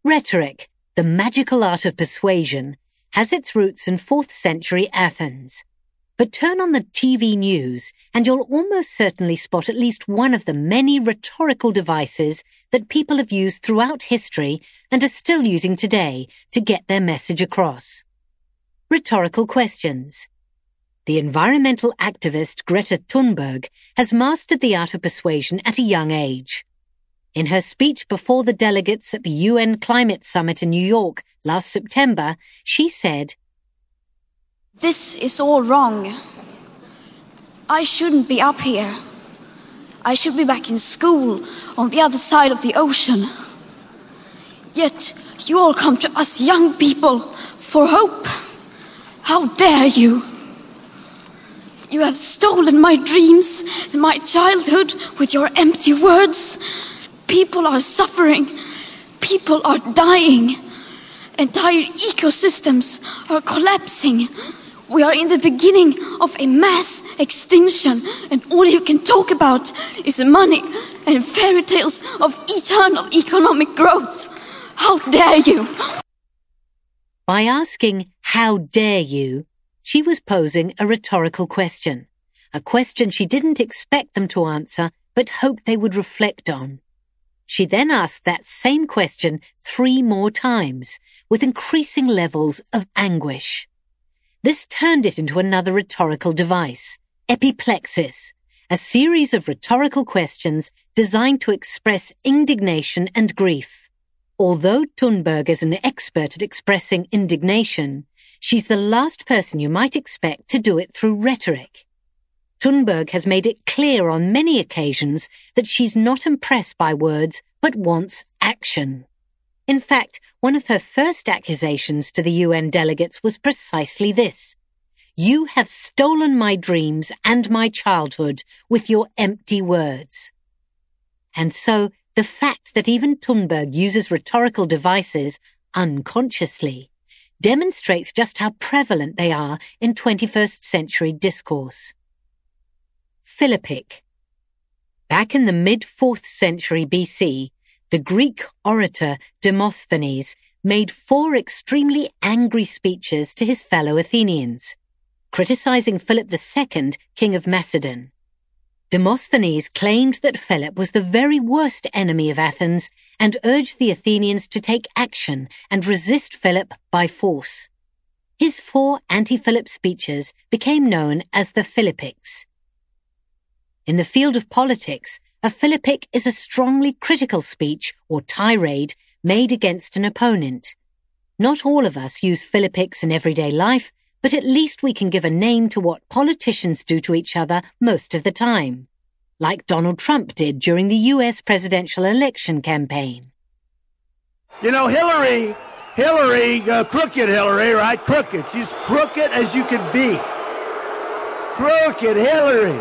Rhetoric, the magical art of persuasion, has its roots in 4th century Athens. But turn on the TV news and you'll almost certainly spot at least one of the many rhetorical devices that people have used throughout history and are still using today to get their message across. Rhetorical questions. The environmental activist Greta Thunberg has mastered the art of persuasion at a young age. In her speech before the delegates at the UN Climate Summit in New York last September, she said, "This is all wrong. I shouldn't be up here. I should be back in school on the other side of the ocean. Yet you all come to us young people for hope. How dare you? You have stolen my dreams and my childhood with your empty words. People are suffering. People are dying. Entire ecosystems are collapsing. We are in the beginning of a mass extinction, and all you can talk about is money and fairy tales of eternal economic growth. How dare you?" By asking, "How dare you?" she was posing a rhetorical question, a question she didn't expect them to answer but hoped they would reflect on. She then asked that same question 3 more times, with increasing levels of anguish. This turned it into another rhetorical device, epiplexis, a series of rhetorical questions designed to express indignation and grief. Although Thunberg is an expert at expressing indignation, she's the last person you might expect to do it through rhetoric. Thunberg has made it clear on many occasions that she's not impressed by words but wants action. In fact, one of her first accusations to the UN delegates was precisely this: "You have stolen my dreams and my childhood with your empty words." And so, the fact that even Thunberg uses rhetorical devices unconsciously demonstrates just how prevalent they are in 21st century discourse. Philippic. Back in the mid-4th century BC, the Greek orator Demosthenes made 4 extremely angry speeches to his fellow Athenians, criticizing Philip II, king of Macedon. Demosthenes claimed that Philip was the very worst enemy of Athens and urged the Athenians to take action and resist Philip by force. His 4 anti-Philip speeches became known as the Philippics. In the field of politics, a Philippic is a strongly critical speech or tirade made against an opponent. Not all of us use Philippics in everyday life, but at least we can give a name to what politicians do to each other most of the time, like Donald Trump did during the US presidential election campaign. You know, Hillary, crooked Hillary, right? Crooked. She's crooked as you can be. Crooked Hillary.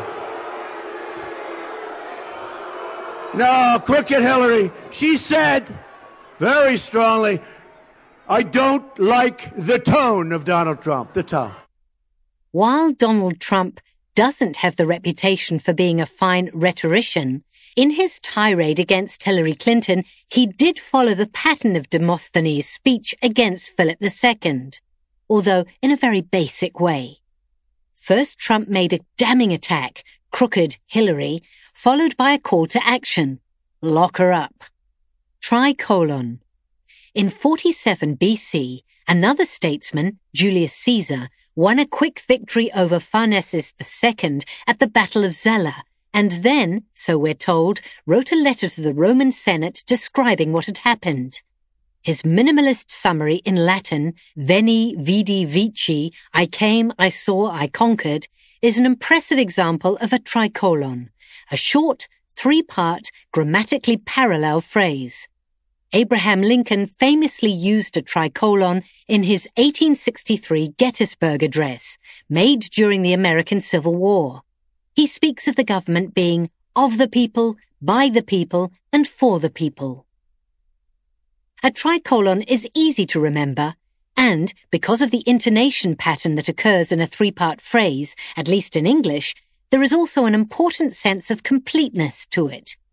No, crooked Hillary. She said very strongly, "I don't like the tone of Donald Trump," the tone. While Donald Trump doesn't have the reputation for being a fine rhetorician, in his tirade against Hillary Clinton, he did follow the pattern of Demosthenes' speech against Philip II, although in a very basic way. First, Trump made a damning attack, crooked Hillary, followed by a call to action, lock her up. Tricolon. In 47 BC, another statesman, Julius Caesar, won a quick victory over Pharnaces II at the Battle of Zela, and then, so we're told, wrote a letter to the Roman Senate describing what had happened. His minimalist summary in Latin, Veni, Vidi, Vici, I came, I saw, I conquered, is an impressive example of a tricolon, a short, 3-part, grammatically parallel phrase. Abraham Lincoln famously used a tricolon in his 1863 Gettysburg Address, made during the American Civil War. He speaks of the government being of the people, by the people, and for the people. A tricolon is easy to remember, and because of the intonation pattern that occurs in a 3-part phrase, at least in English, there is also an important sense of completeness to it.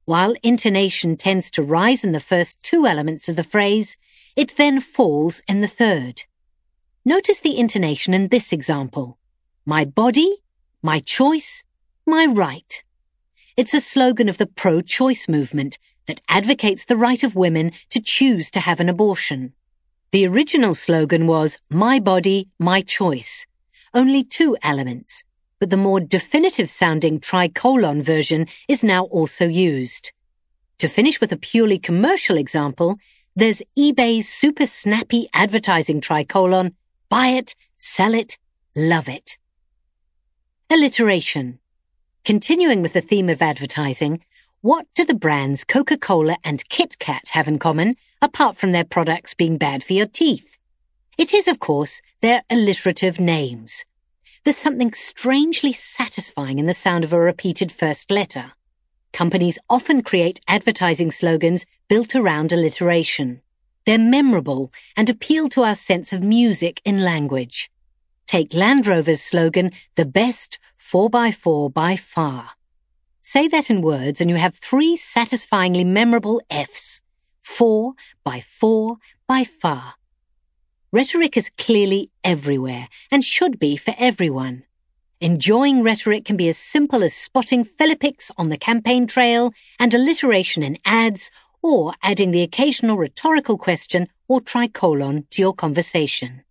While intonation tends to rise in the first two elements of the phrase, it then falls in the third. Notice the intonation in this example. My body, my choice, my right. It's a slogan of the pro-choice movement that advocates the right of women to choose to have an abortion. The original slogan was my body, my choice. Only two elements, but the more definitive-sounding tricolon version is now also used. To finish with a purely commercial example, there's eBay's super snappy advertising tricolon, buy it, sell it, love it. Alliteration. Continuing with the theme of advertising, what do the brands Coca-Cola and Kit Kat have in common, apart from their products being bad for your teeth? It is, of course, their alliterative names. There's something strangely satisfying in the sound of a repeated first letter. Companies often create advertising slogans built around alliteration. They're memorable and appeal to our sense of music in language. Take Land Rover's slogan, the best 4x4 by far. Say that in words and you have three satisfyingly memorable Fs. 4 by 4 by far. Rhetoric is clearly everywhere and should be for everyone. Enjoying rhetoric can be as simple as spotting philippics on the campaign trail and alliteration in ads, or adding the occasional rhetorical question or tricolon to your conversation.